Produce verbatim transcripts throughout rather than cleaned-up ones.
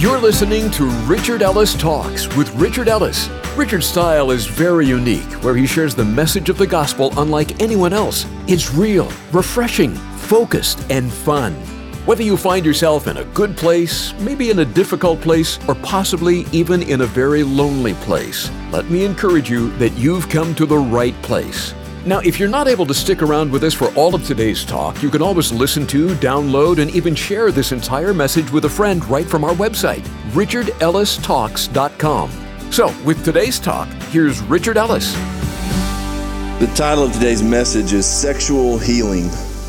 You're listening to Richard Ellis Talks with Richard Ellis. Richard's style is very unique, where he shares the message of the gospel unlike anyone else. It's real, refreshing, focused, and fun. Whether you find yourself in a good place, maybe in a difficult place, or possibly even in a very lonely place, let me encourage you that you've come to the right place. Now, if you're not able to stick around with us for all of today's talk, you can always listen to, download, and even share this entire message with a friend right from our website, richard ellis talks dot com. So, with today's talk, here's Richard Ellis. The title of today's message is Sexual Healing.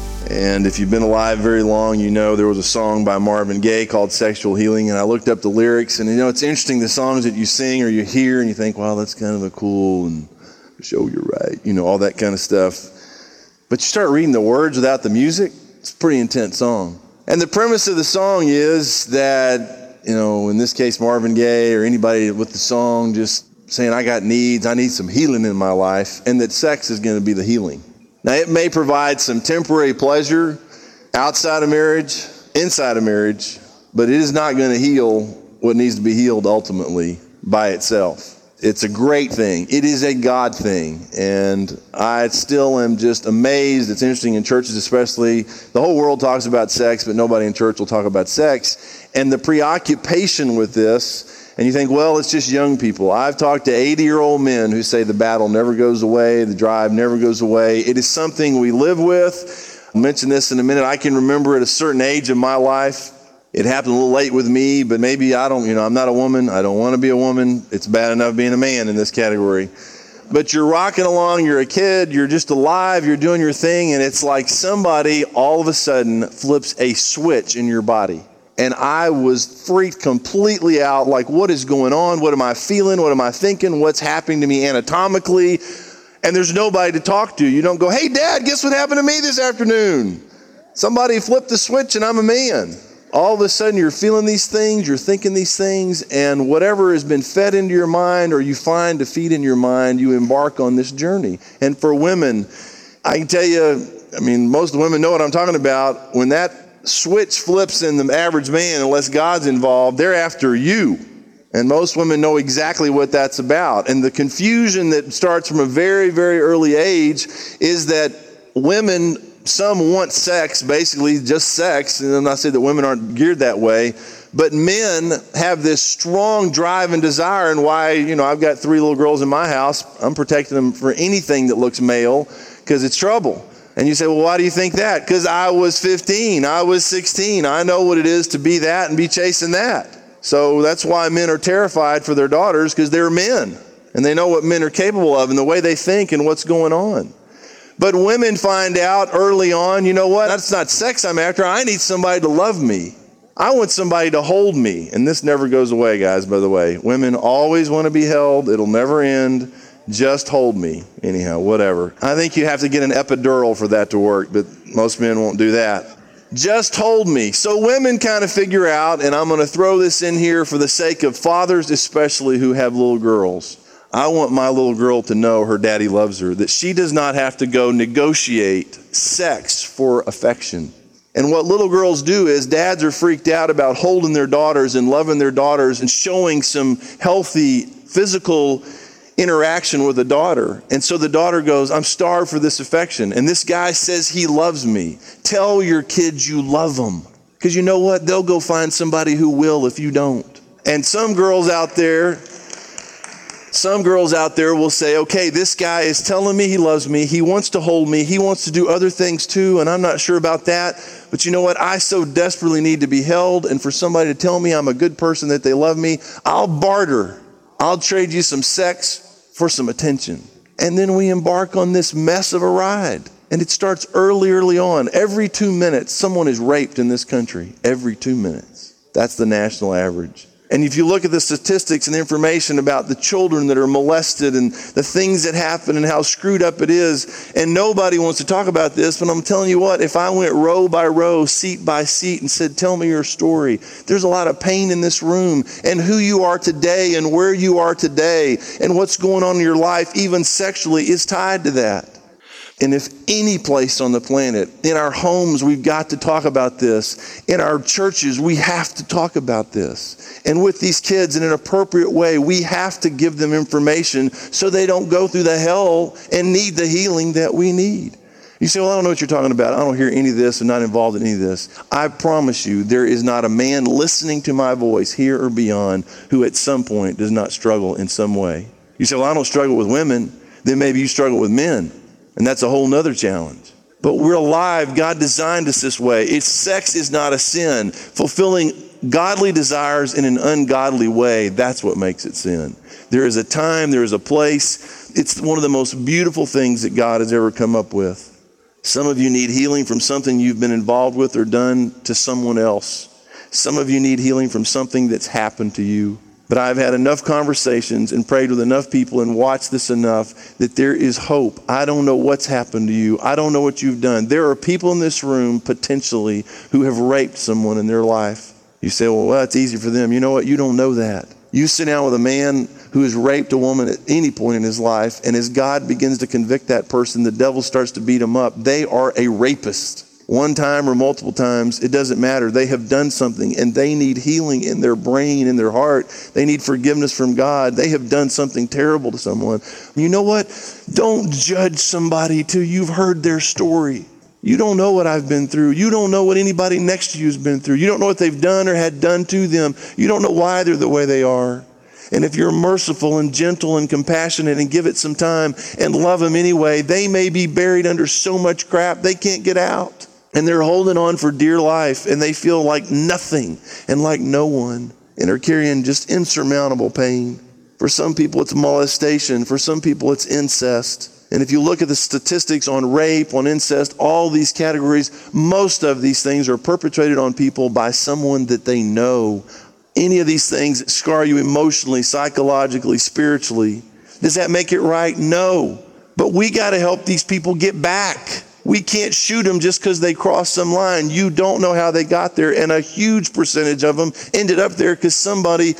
And if you've been alive very long, you know there was a song by Marvin Gaye called Sexual Healing. And I looked up the lyrics, and you know, it's interesting, the songs that you sing or you hear, and you think, wow, that's kind of a cool and show you're right, you know, all that kind of stuff. But you start reading the words without the music, it's a pretty intense song. And the premise of the song is that, you know, in this case, Marvin Gaye or anybody with the song just saying, I got needs, I need some healing in my life, and that sex is going to be the healing. Now, it may provide some temporary pleasure outside of marriage, inside of marriage, but it is not going to heal what needs to be healed ultimately by itself. It's a great thing. It is a God thing. And I still am just amazed. It's interesting in churches especially. The whole world talks about sex, but nobody in church will talk about sex. And the preoccupation with this, and you think, well, it's just young people. I've talked to eighty-year-old men who say the battle never goes away, the drive never goes away. It is something we live with. I'll mention this in a minute. I can remember at a certain age of my life, it happened a little late with me, but maybe I don't, you know, I'm not a woman. I don't want to be a woman. It's bad enough being a man in this category. But you're rocking along, you're a kid, you're just alive, you're doing your thing, and it's like somebody all of a sudden flips a switch in your body. And I was freaked completely out, like, what is going on? What am I feeling? What am I thinking? What's happening to me anatomically? And there's nobody to talk to. You don't go, hey, Dad, guess what happened to me this afternoon? Somebody flipped the switch and I'm a man. All of a sudden you're feeling these things, you're thinking these things, and whatever has been fed into your mind or you find to feed in your mind, you embark on this journey. And for women, I can tell you, I mean, most women know what I'm talking about. When that switch flips in the average man, unless God's involved, they're after you. And most women know exactly what that's about. And the confusion that starts from a very, very early age is that women, some want sex, basically just sex, and I'm not saying that women aren't geared that way, but men have this strong drive and desire, and why, you know, I've got three little girls in my house, I'm protecting them for anything that looks male, because it's trouble. And you say, well, why do you think that? Because I was fifteen, I was sixteen, I know what it is to be that and be chasing that. So that's why men are terrified for their daughters, because they're men, and they know what men are capable of and the way they think and what's going on. But women find out early on, you know what, that's not sex I'm after. I need somebody to love me. I want somebody to hold me. And this never goes away, guys, by the way. Women always want to be held. It'll never end. Just hold me. Anyhow, whatever. I think you have to get an epidural for that to work, but most men won't do that. Just hold me. So women kind of figure out, and I'm going to throw this in here for the sake of fathers especially who have little girls. I want my little girl to know her daddy loves her, that she does not have to go negotiate sex for affection. And what little girls do is dads are freaked out about holding their daughters and loving their daughters and showing some healthy physical interaction with a daughter. And so the daughter goes, I'm starved for this affection. And this guy says he loves me. Tell your kids you love them. Because you know what? They'll go find somebody who will if you don't. And some girls out there, Some girls out there will say, okay, this guy is telling me he loves me. He wants to hold me. He wants to do other things too, and I'm not sure about that. But you know what? I so desperately need to be held, and for somebody to tell me I'm a good person, that they love me, I'll barter. I'll trade you some sex for some attention. And then we embark on this mess of a ride. And it starts early, early on. Every two minutes, someone is raped in this country. Every two minutes. That's the national average. And if you look at the statistics and the information about the children that are molested and the things that happen and how screwed up it is, and nobody wants to talk about this, but I'm telling you what, if I went row by row, seat by seat and said, tell me your story, there's a lot of pain in this room, and who you are today and where you are today and what's going on in your life, even sexually, is tied to that. And if any place on the planet, in our homes, we've got to talk about this. In our churches, we have to talk about this. And with these kids, in an appropriate way, we have to give them information so they don't go through the hell and need the healing that we need. You say, well, I don't know what you're talking about. I don't hear any of this. I'm not involved in any of this. I promise you, there is not a man listening to my voice here or beyond who at some point does not struggle in some way. You say, well, I don't struggle with women. Then maybe you struggle with men. And that's a whole nother challenge. But we're alive. God designed us this way. It's sex is not a sin. Fulfilling godly desires in an ungodly way, that's what makes it sin. There is a time, there is a place. It's one of the most beautiful things that God has ever come up with. Some of you need healing from something you've been involved with or done to someone else. Some of you need healing from something that's happened to you. But I've had enough conversations and prayed with enough people and watched this enough that there is hope. I don't know what's happened to you. I don't know what you've done. There are people in this room potentially who have raped someone in their life. You say, well, well, that's easy for them. You know what? You don't know that. You sit down with a man who has raped a woman at any point in his life, and as God begins to convict that person, the devil starts to beat them up. They are a rapist. One time or multiple times, it doesn't matter. They have done something and they need healing in their brain, in their heart. They need forgiveness from God. They have done something terrible to someone. You know what? Don't judge somebody till you've heard their story. You don't know what I've been through. You don't know what anybody next to you has been through. You don't know what they've done or had done to them. You don't know why they're the way they are. And if you're merciful and gentle and compassionate and give it some time and love them anyway, they may be buried under so much crap they can't get out. And they're holding on for dear life, and they feel like nothing and like no one, and are carrying just insurmountable pain. For some people, it's molestation. For some people, it's incest. And if you look at the statistics on rape, on incest, all these categories, most of these things are perpetrated on people by someone that they know. Any of these things scar you emotionally, psychologically, spiritually. Does that make it right? No. But we got to help these people get back. We can't shoot them just because they crossed some line. You don't know how they got there. And a huge percentage of them ended up there because somebody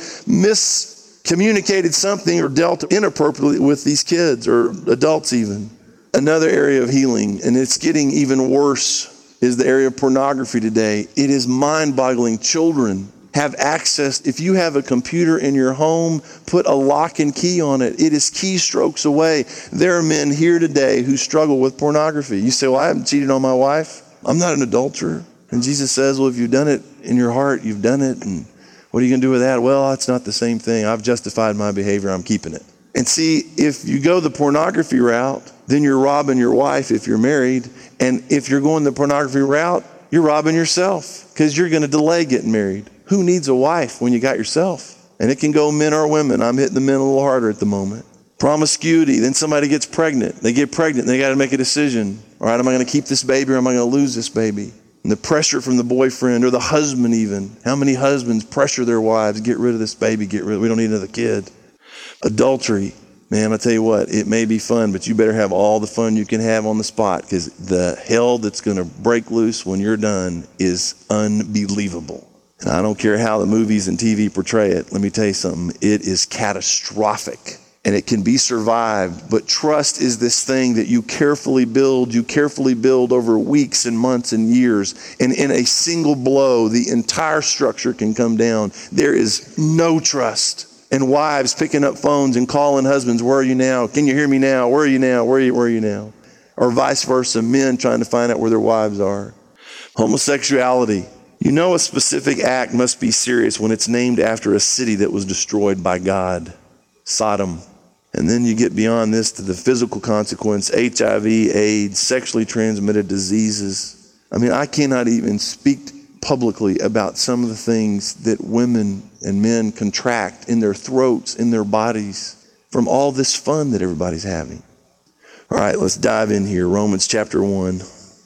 miscommunicated something or dealt inappropriately with these kids or adults even. Another area of healing, and it's getting even worse, is the area of pornography today. It is mind-boggling. Children have access. If you have a computer in your home, put a lock and key on it. It is keystrokes away. There are men here today who struggle with pornography. You say, well, I haven't cheated on my wife. I'm not an adulterer. And Jesus says, well, if you've done it in your heart, you've done it. And what are you going to do with that? Well, it's not the same thing. I've justified my behavior. I'm keeping it. And see, if you go the pornography route, then you're robbing your wife if you're married. And if you're going the pornography route, you're robbing yourself because you're going to delay getting married. Who needs a wife when you got yourself? And it can go men or women. I'm hitting the men a little harder at the moment. Promiscuity. Then somebody gets pregnant. They get pregnant. They got to make a decision. All right, am I going to keep this baby or am I going to lose this baby? And the pressure from the boyfriend or the husband even. How many husbands pressure their wives? Get rid of this baby. Get rid of it. We don't need another kid. Adultery. Man, I tell you what, it may be fun, but you better have all the fun you can have on the spot because the hell that's going to break loose when you're done is unbelievable. And I don't care how the movies and T V portray it. Let me tell you something. It is catastrophic and it can be survived. But trust is this thing that you carefully build. You carefully build over weeks and months and years. And in a single blow, the entire structure can come down. There is no trust. And wives picking up phones and calling husbands, where are you now? Can you hear me now? Where are you now? Where are you, where are you now? Or vice versa, men trying to find out where their wives are. Homosexuality. You know a specific act must be serious when it's named after a city that was destroyed by God, Sodom. And then you get beyond this to the physical consequence, H I V, AIDS, sexually transmitted diseases. I mean, I cannot even speak publicly about some of the things that women and men contract in their throats, in their bodies, from all this fun that everybody's having. All right, let's dive in here. Romans chapter one.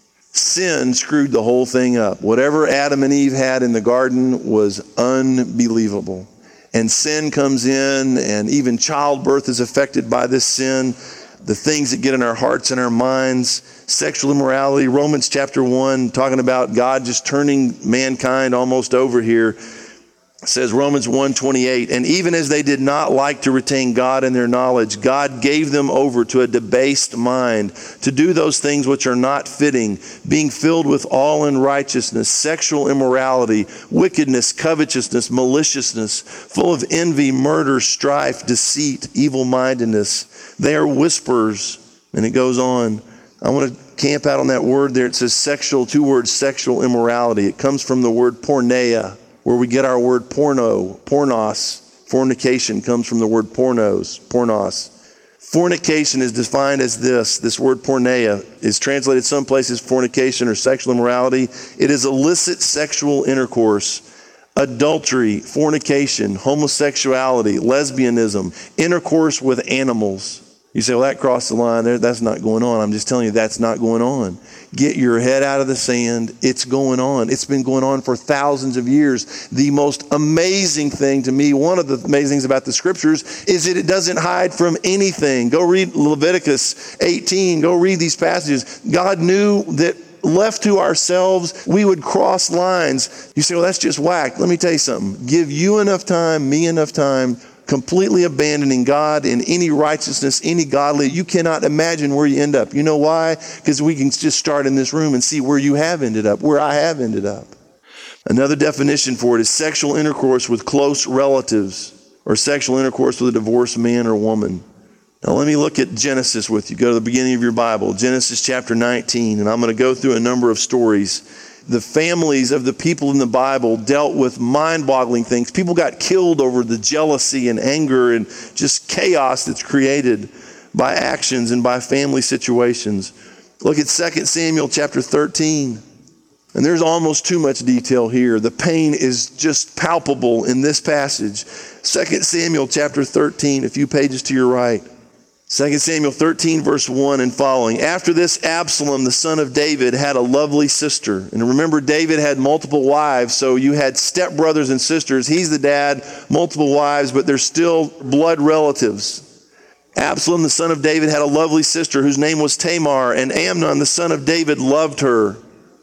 Sin screwed the whole thing up. Whatever Adam and Eve had in the garden was unbelievable. And sin comes in, and even childbirth is affected by this sin. The things that get in our hearts and our minds, sexual immorality, Romans chapter one, talking about God just turning mankind almost over here. It says Romans one twenty-eight, and even as they did not like to retain God in their knowledge, God gave them over to a debased mind to do those things which are not fitting, being filled with all unrighteousness, sexual immorality, wickedness, covetousness, maliciousness, full of envy, murder, strife, deceit, evil-mindedness. They are whisperers. And it goes on. I want to camp out on that word there. It says sexual, two words, sexual immorality. It comes from the word porneia, where we get our word porno, pornos. Fornication comes from the word pornos, pornos. Fornication is defined as this. This word porneia is translated some places fornication or sexual immorality. It is illicit sexual intercourse, adultery, fornication, homosexuality, lesbianism, intercourse with animals. You say, well, that crossed the line there. That's not going on. I'm just telling you that's not going on. Get your head out of the sand. It's going on. It's been going on for thousands of years. The most amazing thing to me, one of the amazing things about the scriptures is that it doesn't hide from anything. Go read Leviticus eighteen. Go read these passages. God knew that left to ourselves, we would cross lines. You say, well, that's just whack. Let me tell you something. Give you enough time, me enough time, completely abandoning God in any righteousness, any godly, you cannot imagine where you end up. You know why? Because we can just start in this room and see where you have ended up, where I have ended up. Another definition for it is sexual intercourse with close relatives or sexual intercourse with a divorced man or woman. Now let me look at Genesis with you. Go to the beginning of your Bible, Genesis chapter nineteen, and I'm going to go through a number of stories. The families of the people in the Bible dealt with mind-boggling things. People got killed over the jealousy and anger and just chaos that's created by actions and by family situations. Look at Second Samuel chapter thirteen. And there's almost too much detail here. The pain is just palpable in this passage. Second Samuel chapter thirteen, a few pages to your right. Second Samuel thirteen, verse one and following. After this, Absalom, the son of David, had a lovely sister. And remember, David had multiple wives, so you had stepbrothers and sisters. He's the dad, multiple wives, but they're still blood relatives. Absalom, the son of David, had a lovely sister whose name was Tamar, and Amnon, the son of David, loved her.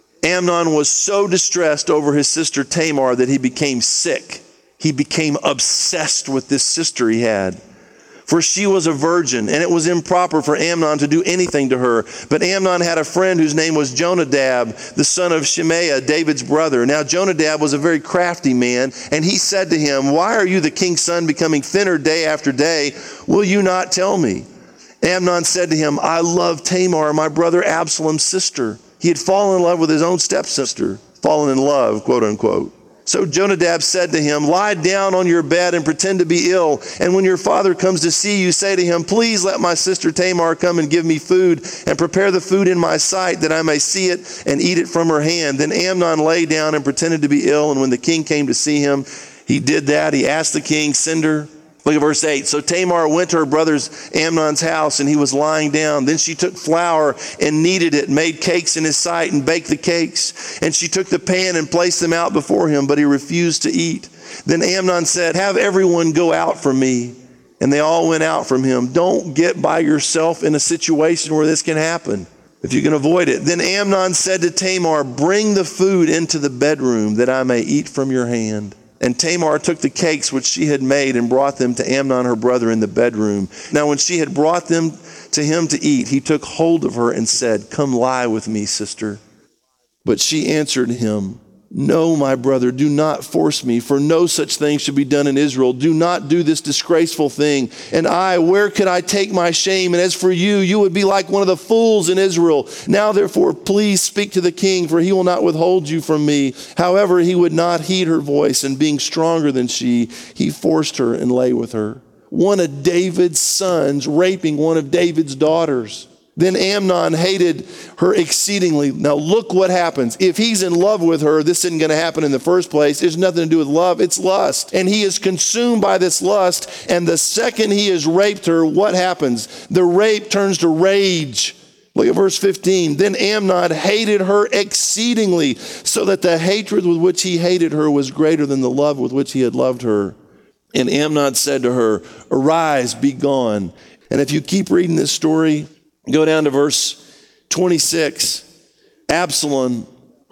Amnon was so distressed over his sister Tamar that he became sick. He became obsessed with this sister he had. For she was a virgin, and it was improper for Amnon to do anything to her. But Amnon had a friend whose name was Jonadab, the son of Shimea, David's brother. Now Jonadab was a very crafty man, and he said to him, why are you, the king's son, becoming thinner day after day? Will you not tell me? Amnon said to him, I love Tamar, my brother Absalom's sister. He had fallen in love with his own stepsister, fallen in love, quote unquote. So Jonadab said to him, lie down on your bed and pretend to be ill. And when your father comes to see you, say to him, please let my sister Tamar come and give me food and prepare the food in my sight that I may see it and eat it from her hand. Then Amnon lay down and pretended to be ill. And when the king came to see him, he did that. He asked the king, send her. Look at verse eight. So Tamar went to her brother's Amnon's house, and he was lying down. Then she took flour and kneaded it, made cakes in his sight, and baked the cakes. And she took the pan and placed them out before him, but he refused to eat. Then Amnon said, have everyone go out from me. And they all went out from him. Don't get by yourself in a situation where this can happen, if you can avoid it. Then Amnon said to Tamar, bring the food into the bedroom that I may eat from your hand. And Tamar took the cakes which she had made and brought them to Amnon her brother in the bedroom. Now when she had brought them to him to eat, he took hold of her and said, come lie with me, sister. But she answered him, no, my brother, do not force me, for no such thing should be done in Israel. Do not do this disgraceful thing. And I, where could I take my shame? And as for you, you would be like one of the fools in Israel. Now, therefore, please speak to the king, for he will not withhold you from me. However, he would not heed her voice, and being stronger than she, he forced her and lay with her. One of David's sons raping one of David's daughters. Then Amnon hated her exceedingly. Now look what happens. If he's in love with her, this isn't going to happen in the first place. It's nothing to do with love. It's lust. And he is consumed by this lust. And the second he has raped her, what happens? The rape turns to rage. Look at verse fifteen. Then Amnon hated her exceedingly, so that the hatred with which he hated her was greater than the love with which he had loved her. And Amnon said to her, arise, be gone. And if you keep reading this story, go down to verse twenty-six. Absalom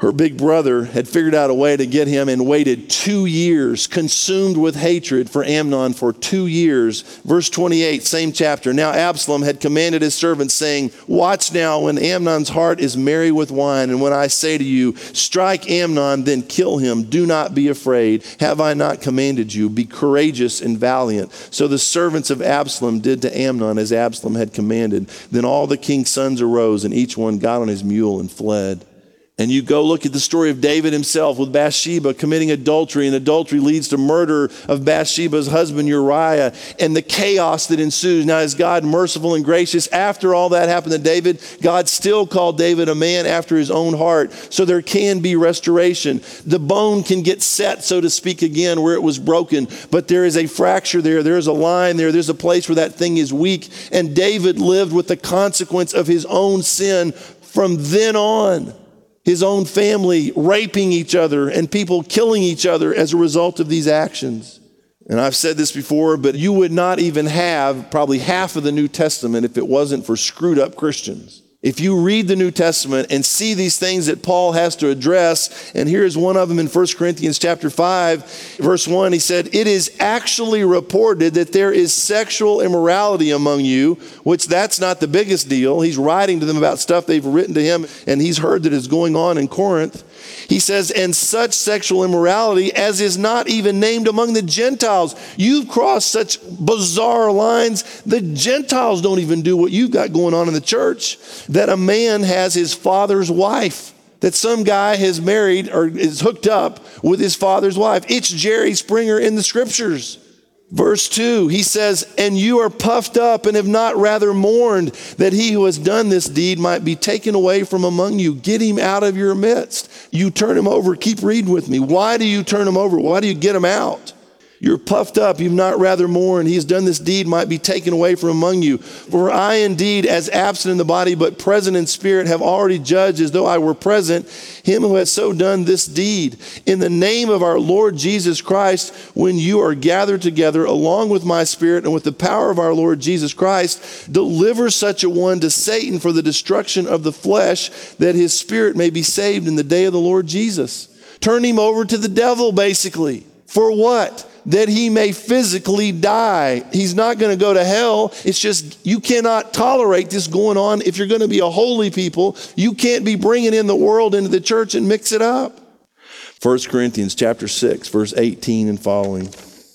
Her big brother had figured out a way to get him and waited two years, consumed with hatred for Amnon for two years. Verse twenty-eight, same chapter. Now Absalom had commanded his servants, saying, watch now when Amnon's heart is merry with wine, and when I say to you, strike Amnon, then kill him. Do not be afraid. Have I not commanded you? Be courageous and valiant. So the servants of Absalom did to Amnon as Absalom had commanded. Then all the king's sons arose, and each one got on his mule and fled. And you go look at the story of David himself with Bathsheba committing adultery, and adultery leads to murder of Bathsheba's husband Uriah, and the chaos that ensues. Now, is God merciful and gracious? After all that happened to David, God still called David a man after his own heart. So there can be restoration. The bone can get set, so to speak, again where it was broken, but there is a fracture there. There is a line there. There's a place where that thing is weak. And David lived with the consequence of his own sin from then on. His own family raping each other and people killing each other as a result of these actions. And I've said this before, but you would not even have probably half of the New Testament if it wasn't for screwed up Christians. If you read the New Testament and see these things that Paul has to address, and here's one of them in First Corinthians chapter five, verse one, he said, it is actually reported that there is sexual immorality among you, which that's not the biggest deal. He's writing to them about stuff they've written to him, and he's heard that is going on in Corinth. He says, and such sexual immorality as is not even named among the Gentiles. You've crossed such bizarre lines. The Gentiles don't even do what you've got going on in the church. That a man has his father's wife. That some guy has married or is hooked up with his father's wife. It's Jerry Springer in the scriptures. Verse two, he says, and you are puffed up and have not rather mourned that he who has done this deed might be taken away from among you. Get him out of your midst. You turn him over. Keep reading with me. Why do you turn him over? Why do you get him out? You're puffed up, you've not rather mourned. He has done this deed, might be taken away from among you. For I indeed, as absent in the body, but present in spirit, have already judged as though I were present, him who has so done this deed. In the name of our Lord Jesus Christ, when you are gathered together, along with my spirit and with the power of our Lord Jesus Christ, deliver such a one to Satan for the destruction of the flesh, that his spirit may be saved in the day of the Lord Jesus. Turn him over to the devil, basically. For what? That he may physically die. He's not going to go to hell. It's just you cannot tolerate this going on. If you're going to be a holy people, you can't be bringing in the world into the church and mix it up. First Corinthians chapter six, verse eighteen and following.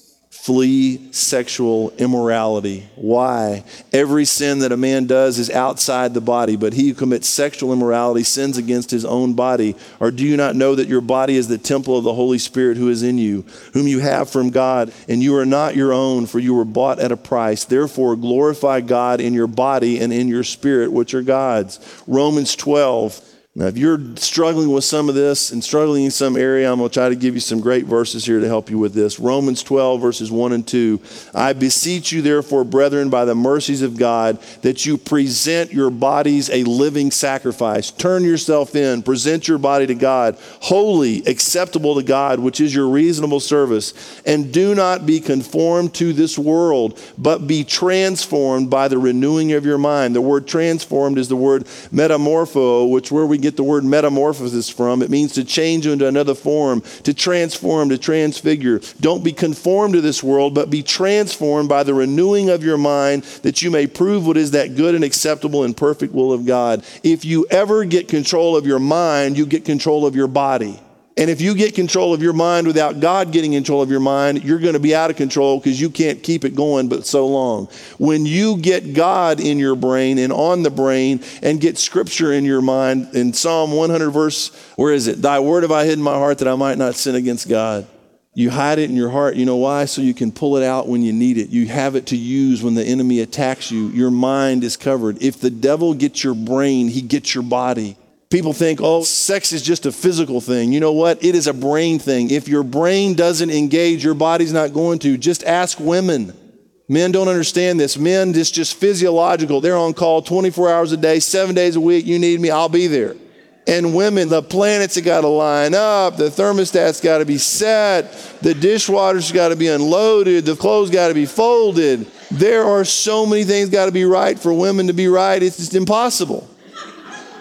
Flee sexual immorality. Why? Every sin that a man does is outside the body, but he who commits sexual immorality sins against his own body. Or do you not know that your body is the temple of the Holy Spirit who is in you, whom you have from God, and you are not your own, for you were bought at a price. Therefore glorify God in your body and in your spirit, which are God's. Romans twelve. Now, if you're struggling with some of this and struggling in some area, I'm going to try to give you some great verses here to help you with this. Romans twelve, verses one and two. I beseech you, therefore, brethren, by the mercies of God, that you present your bodies a living sacrifice. Turn yourself in. Present your body to God, holy, acceptable to God, which is your reasonable service. And do not be conformed to this world, but be transformed by the renewing of your mind. The word transformed is the word metamorpho, which where we get the word metamorphosis from. It means to change into another form, to transform, to transfigure. Don't be conformed to this world, but be transformed by the renewing of your mind, that you may prove what is that good and acceptable and perfect will of God. If you ever get control of your mind, you get control of your body. And if you get control of your mind without God getting control of your mind, you're going to be out of control because you can't keep it going but so long. When you get God in your brain and on the brain and get scripture in your mind, in Psalm one hundred verse, where is it? Thy word have I hid in my heart that I might not sin against God. You hide it in your heart. You know why? So you can pull it out when you need it. You have it to use when the enemy attacks you. Your mind is covered. If the devil gets your brain, he gets your body. People think, oh, sex is just a physical thing. You know what? It is a brain thing. If your brain doesn't engage, your body's not going to. Just ask women. Men don't understand this. Men, it's just physiological. They're on call twenty-four hours a day, seven days a week. You need me, I'll be there. And women, the planets have got to line up. The thermostat's got to be set. The dishwasher's got to be unloaded. The clothes got to be folded. There are so many things got to be right for women to be right. It's just impossible.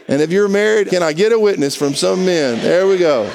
And if you're married, can I get a witness from some men? There we go.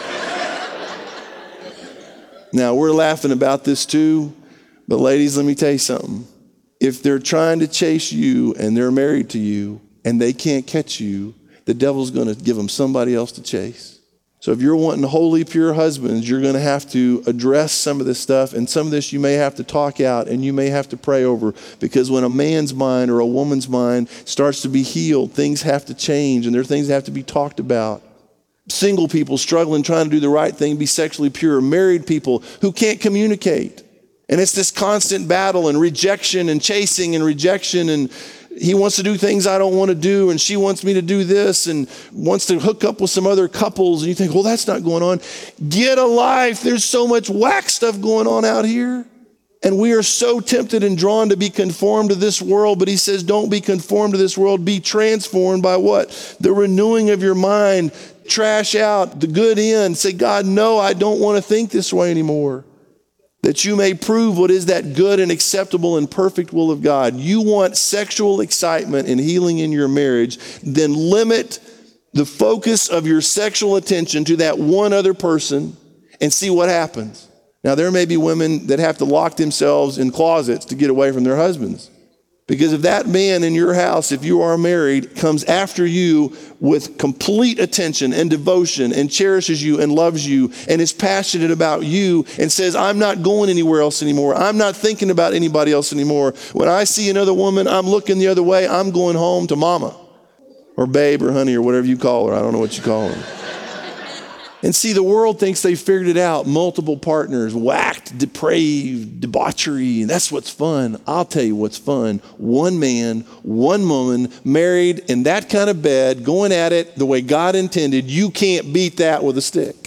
Now, we're laughing about this too, but ladies, let me tell you something. If they're trying to chase you and they're married to you and they can't catch you, the devil's going to give them somebody else to chase. So if you're wanting holy, pure husbands, you're going to have to address some of this stuff. And some of this you may have to talk out and you may have to pray over. Because when a man's mind or a woman's mind starts to be healed, things have to change and there are things that have to be talked about. Single people struggling, trying to do the right thing, be sexually pure. Married people who can't communicate. And it's this constant battle and rejection and chasing and rejection, and he wants to do things I don't want to do, and she wants me to do this and wants to hook up with some other couples. And you think, well, that's not going on. Get a life. There's so much whack stuff going on out here. And we are so tempted and drawn to be conformed to this world. But he says, don't be conformed to this world. Be transformed by what? The renewing of your mind. Trash out the good in. Say, God, no, I don't want to think this way anymore. That you may prove what is that good and acceptable and perfect will of God. You want sexual excitement and healing in your marriage, then limit the focus of your sexual attention to that one other person and see what happens. Now, there may be women that have to lock themselves in closets to get away from their husbands. Because if that man in your house, if you are married, comes after you with complete attention and devotion and cherishes you and loves you and is passionate about you and says, I'm not going anywhere else anymore. I'm not thinking about anybody else anymore. When I see another woman, I'm looking the other way. I'm going home to mama or babe or honey or whatever you call her. I don't know what you call her. And see, the world thinks they figured it out. Multiple partners, whacked, depraved, debauchery. And that's what's fun. I'll tell you what's fun. One man, one woman, married in that kind of bed, going at it the way God intended. You can't beat that with a stick.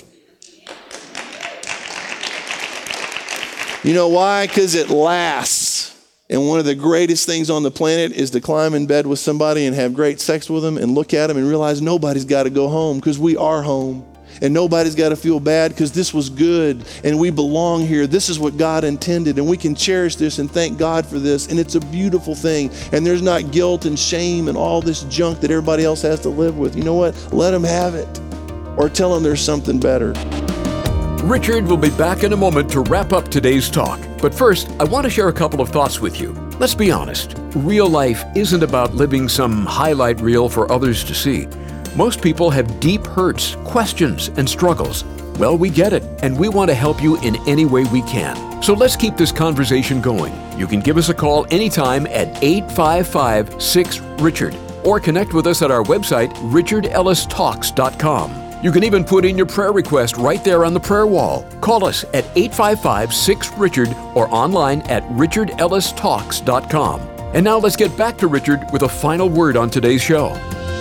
You know why? Because it lasts. And one of the greatest things on the planet is to climb in bed with somebody and have great sex with them and look at them and realize nobody's got to go home because we are home. And nobody's got to feel bad because this was good and we belong here. This is what God intended and we can cherish this and thank God for this. And it's a beautiful thing. And there's not guilt and shame and all this junk that everybody else has to live with. You know what? Let them have it or tell them there's something better. Richard will be back in a moment to wrap up today's talk. But first, I want to share a couple of thoughts with you. Let's be honest. Real life isn't about living some highlight reel for others to see. Most people have deep hurts, questions, and struggles. Well, we get it, and we want to help you in any way we can. So let's keep this conversation going. You can give us a call anytime at eight five five, six, Richard or connect with us at our website, richard ellis talks dot com. You can even put in your prayer request right there on the prayer wall. Call us at eight five five, six, Richard or online at richard ellis talks dot com. And now let's get back to Richard with a final word on today's show.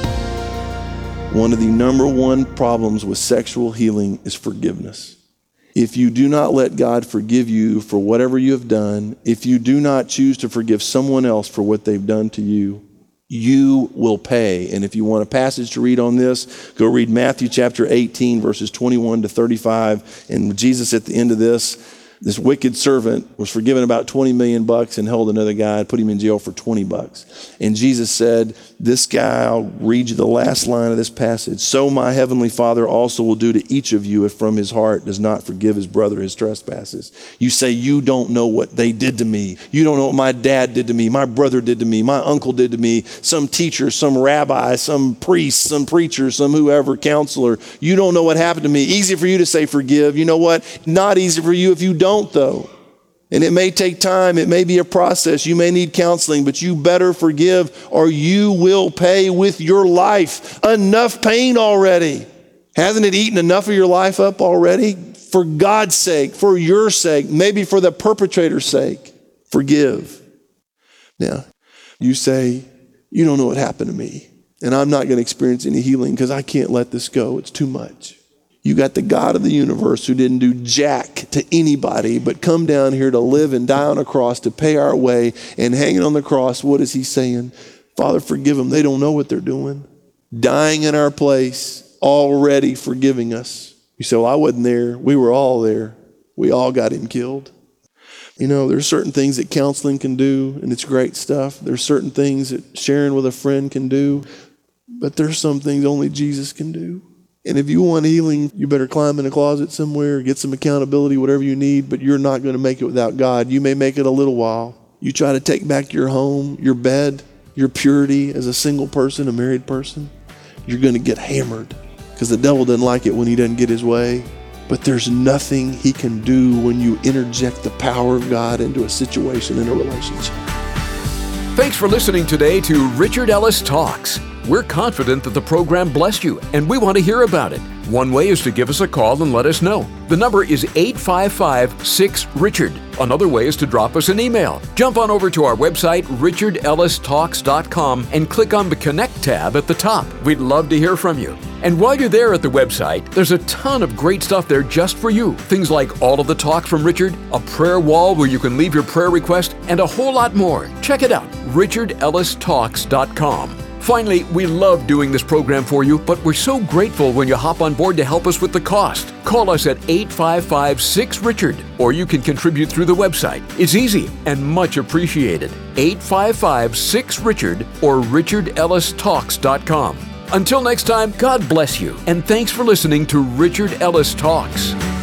One of the number one problems with sexual healing is forgiveness. If you do not let God forgive you for whatever you have done, if you do not choose to forgive someone else for what they've done to you, you will pay. And if you want a passage to read on this, go read Matthew chapter eighteen, verses twenty-one to thirty-five. And Jesus at the end of this, this wicked servant was forgiven about twenty million bucks and held another guy and put him in jail for twenty bucks. And Jesus said, this guy, I'll read you the last line of this passage. So my heavenly Father also will do to each of you if from his heart does not forgive his brother his trespasses. You say, you don't know what they did to me. You don't know what my dad did to me. My brother did to me. My uncle did to me. Some teacher, some rabbi, some priest, some preacher, some whoever, counselor. You don't know what happened to me. Easy for you to say forgive. You know what? Not easy for you if you don't though. And it may take time. It may be a process. You may need counseling, but you better forgive or you will pay with your life. Enough pain already. Hasn't it eaten enough of your life up already? For God's sake, for your sake, maybe for the perpetrator's sake, forgive. Now, you say, you don't know what happened to me, and I'm not going to experience any healing because I can't let this go. It's too much. You got the God of the universe who didn't do jack to anybody but come down here to live and die on a cross to pay our way. And hanging on the cross, what is he saying? Father, forgive them. They don't know what they're doing. Dying in our place, already forgiving us. You say, well, I wasn't there. We were all there. We all got him killed. You know, there's certain things that counseling can do, and it's great stuff. There's certain things that sharing with a friend can do. but there's some things only Jesus can do. And if you want healing, you better climb in a closet somewhere, get some accountability, whatever you need, but you're not going to make it without God. You may make it a little while. You try to take back your home, your bed, your purity as a single person, a married person, you're going to get hammered because the devil doesn't like it when he doesn't get his way. But there's nothing he can do when you interject the power of God into a situation, in a relationship. Thanks for listening today to Richard Ellis Talks. We're confident that the program blessed you, and we want to hear about it. One way is to give us a call and let us know. The number is eight five five, six, Richard. Another way is to drop us an email. Jump on over to our website, richard ellis talks dot com, and click on the Connect tab at the top. We'd love to hear from you. And while you're there at the website, there's a ton of great stuff there just for you. Things like all of the talks from Richard, a prayer wall where you can leave your prayer request, and a whole lot more. Check it out, richard ellis talks dot com. Finally, we love doing this program for you, but we're so grateful when you hop on board to help us with the cost. Call us at eight five five, six, Richard, or you can contribute through the website. It's easy and much appreciated. eight five five, six, Richard or richard ellis talks dot com. Until next time, God bless you, and thanks for listening to Richard Ellis Talks.